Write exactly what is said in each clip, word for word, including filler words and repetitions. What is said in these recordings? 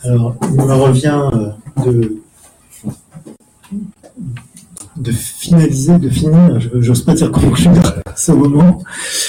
Alors, il me revient de, de finaliser, de finir, je n'ose pas dire conclure à ce moment.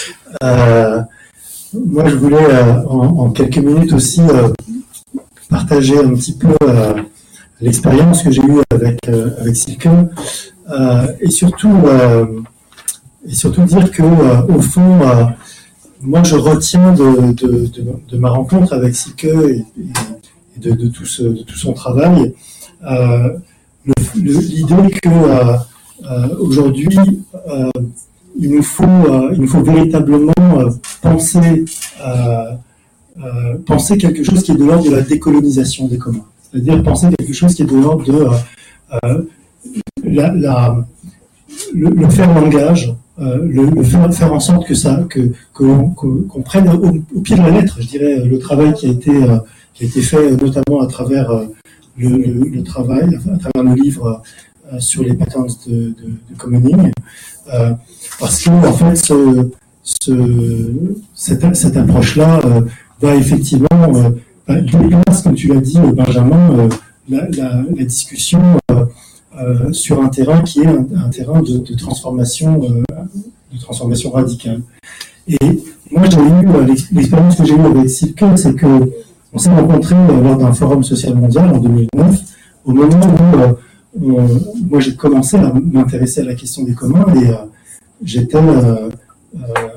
Euh, moi, je voulais, euh, en, en quelques minutes aussi, euh, partager un petit peu euh, l'expérience que j'ai eue avec, euh, avec Silke, euh, et, surtout, euh, et surtout dire que, euh, au fond, euh, moi, je retiens de, de, de, de ma rencontre avec Silke et, et de, de, tout ce, de tout son travail, euh, le, le, l'idée que euh, euh, aujourd'hui, euh, il nous faut, euh, il nous faut véritablement euh, penser, euh, euh, penser quelque chose qui est de l'ordre de la décolonisation des communs, c'est-à-dire penser quelque chose qui est de l'ordre de euh, la, la, le, le faire langage. Euh, le, le faire, faire en sorte que ça, que, que l'on, que, qu'on prenne au, au pied de la lettre, je dirais, le travail qui a été, euh, qui a été fait notamment à travers euh, le, le, le travail, à travers le livre euh, sur les patterns de, de, de commoning, euh, parce que en fait, ce, ce, cette, cette approche-là euh, va effectivement euh, déplace, comme tu l'as dit, Benjamin, euh, la, la, la discussion. Euh, Euh, sur un terrain qui est un, un terrain de, de transformation, euh, de transformation radicale. Et moi, j'ai eu euh, l'expérience que j'ai eue avec Silke, c'est que on s'est rencontrés euh, lors d'un forum social mondial en deux mille neuf, au moment où euh, on, moi j'ai commencé à m'intéresser à la question des communs et euh, j'étais, euh, euh,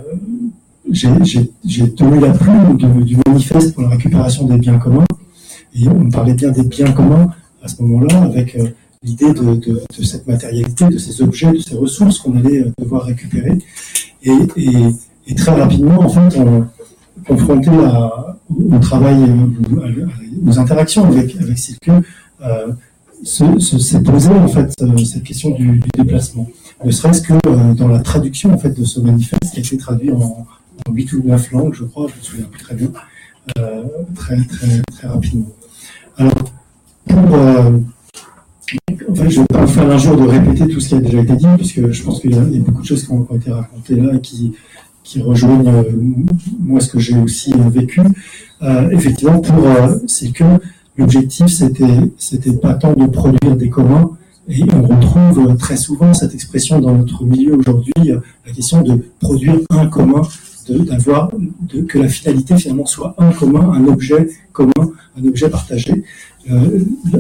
j'ai, j'ai, j'ai tenu la plume de, du manifeste pour la récupération des biens communs. Et on parlait bien des biens communs à ce moment-là, avec euh, l'idée de, de, de cette matérialité, de ces objets, de ces ressources qu'on allait devoir récupérer. Et, et, et très rapidement, en fait, on, confronté à, au travail, aux interactions avec, avec Silke, euh, se, se, s'est posé en fait cette question du, du déplacement. Ne serait-ce que euh, dans la traduction en fait de ce manifeste qui a été traduit en huit ou neuf langues, je crois, je me souviens plus très bien, euh, très très très rapidement. Alors pour euh, Enfin, je ne vais pas me faire l'injure de répéter tout ce qui a déjà été dit, puisque je pense qu'il y a, il y a beaucoup de choses qui ont, qui ont été racontées là et qui, qui rejoignent euh, moi ce que j'ai aussi euh, vécu. Euh, effectivement, pour euh, c'est que l'objectif c'était c'était pas tant de produire des communs, et on retrouve euh, très souvent cette expression dans notre milieu aujourd'hui, euh, la question de produire un commun, de, d'avoir de, que la finalité finalement soit un commun, un objet commun, un objet partagé. Euh,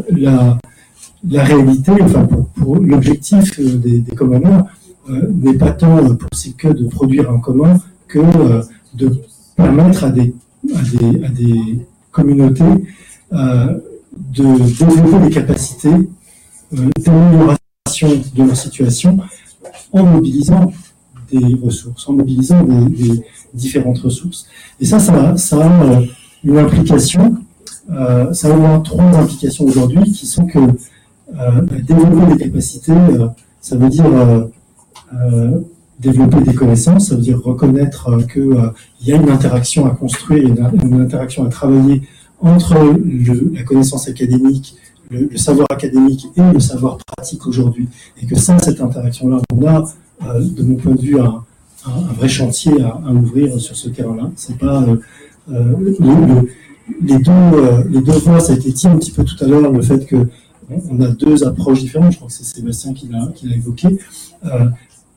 la La réalité, enfin pour, pour l'objectif des, des commoners euh, n'est pas tant pour Silke de produire un commun que euh, de permettre à des, à des, à des communautés euh, de développer des capacités euh, d'amélioration de leur situation en mobilisant des ressources, en mobilisant des, des différentes ressources. Et ça, ça, ça a une implication, euh, ça a au moins trois implications aujourd'hui qui sont que Euh, développer des capacités, euh, ça veut dire euh, euh, développer des connaissances, ça veut dire reconnaître euh, qu'il euh, y a une interaction à construire, une, une interaction à travailler entre le, la connaissance académique, le, le savoir académique et le savoir pratique aujourd'hui, et que sans cette interaction-là, on a, euh, de mon point de vue, un, un, un vrai chantier à, à ouvrir sur ce terrain-là. C'est pas euh, euh, le, le, les deux euh, les deux voies, ça a été dit un petit peu tout à l'heure, le fait que on a deux approches différentes, je crois que c'est Sébastien qui l'a, qui l'a évoqué. Euh,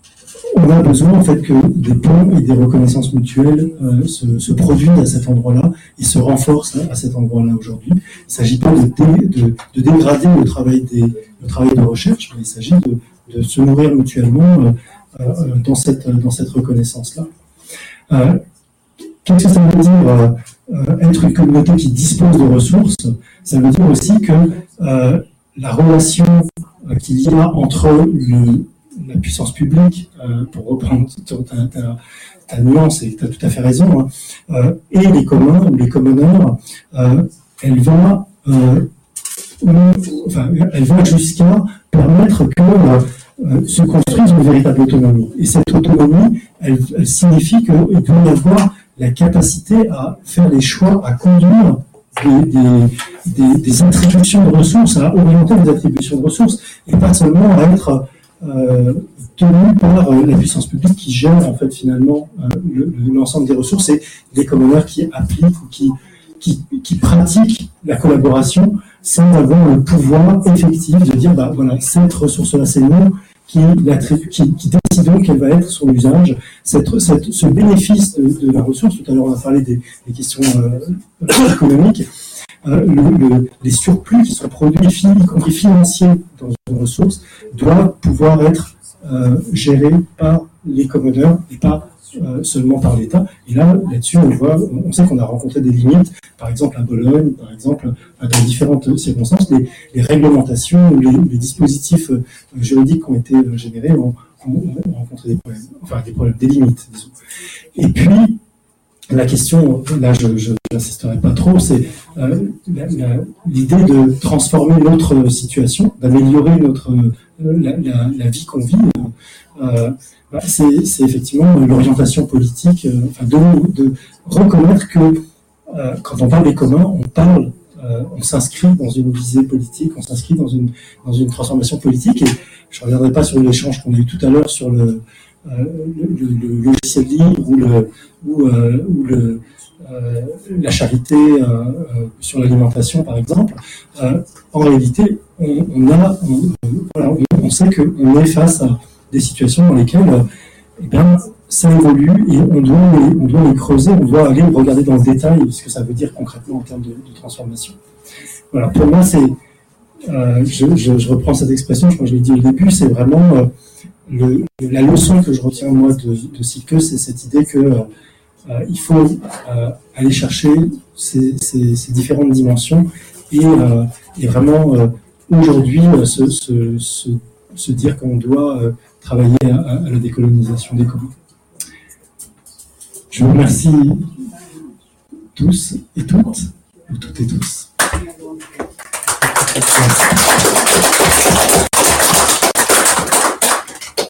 on a besoin en fait que des ponts et des reconnaissances mutuelles euh, se, se produisent à cet endroit-là et se renforcent à cet endroit-là aujourd'hui. Il ne s'agit pas de, dé, de, de dégrader le travail, des, le travail de recherche, mais il s'agit de, de se nourrir mutuellement euh, euh, dans, cette, dans cette reconnaissance-là. Euh, qu'est-ce que ça veut dire euh, être une communauté qui dispose de ressources? Ça veut dire aussi que euh, la relation euh, qu'il y a entre le, la puissance publique, euh, pour reprendre ta, ta, ta nuance, et tu as tout à fait raison, hein, euh, et les communs ou les commoners, euh, elle va, euh, enfin, elle va jusqu'à permettre que euh, se construise une véritable autonomie. Et cette autonomie, elle, elle signifie qu'il peut y avoir la capacité à faire les choix, à conduire Des, des, des, des attributions de ressources, à orienter des attributions de ressources, et pas seulement à être euh, tenu par euh, la puissance publique qui gère en fait finalement euh, le, l'ensemble des ressources, et les commoners qui appliquent ou qui, qui, qui pratiquent la collaboration sans avoir le pouvoir effectif de dire, bah voilà, cette ressource-là, c'est nous qui, qui, qui décidons quel va être son usage, cette, cette, ce bénéfice de, de la ressource. Tout à l'heure, on a parlé des, des questions euh, économiques. Euh, le, le, les surplus qui sont produits, y compris financiers, dans une ressource, doivent pouvoir être euh, gérés par les commoners et pas euh, seulement par l'État. Et là, là-dessus, on voit, on sait qu'on a rencontré des limites, par exemple à Bologne, par exemple, dans différentes circonstances, les, les réglementations ou les, les dispositifs euh, juridiques qui ont été euh, générés ont, ont, ont rencontré des problèmes, enfin des problèmes, des limites, disons. Et puis, la question, là je n'insisterai pas trop, c'est euh, l'idée de transformer notre situation, d'améliorer notre euh, la, la, la vie qu'on vit. Euh, bah, c'est effectivement l'orientation politique, euh, enfin de, de reconnaître que euh, quand on parle des communs, on parle, euh, on s'inscrit dans une visée politique, on s'inscrit dans une dans une transformation politique. Et je ne reviendrai pas sur l'échange qu'on a eu tout à l'heure sur le Euh, le, le, le logiciel libre ou, le, ou, euh, ou le, euh, la charité euh, euh, sur l'alimentation, par exemple. Euh, en réalité, on, on, a, on, voilà, on, on sait qu'on est face à des situations dans lesquelles eh bien, ça évolue et on doit, les, on doit les creuser, on doit aller regarder dans le détail ce que ça veut dire concrètement en termes de, de transformation. Voilà, pour moi, c'est, euh, je, je, je reprends cette expression, je crois que je l'ai dit au début, c'est vraiment euh, Le, la leçon que je retiens moi de, de Silke, c'est cette idée que euh, il faut euh, aller chercher ces, ces, ces différentes dimensions et, euh, et vraiment euh, aujourd'hui euh, se, se, se, se dire qu'on doit euh, travailler à, à la décolonisation des communs. Je vous remercie tous et toutes, ou toutes et tous. Merci.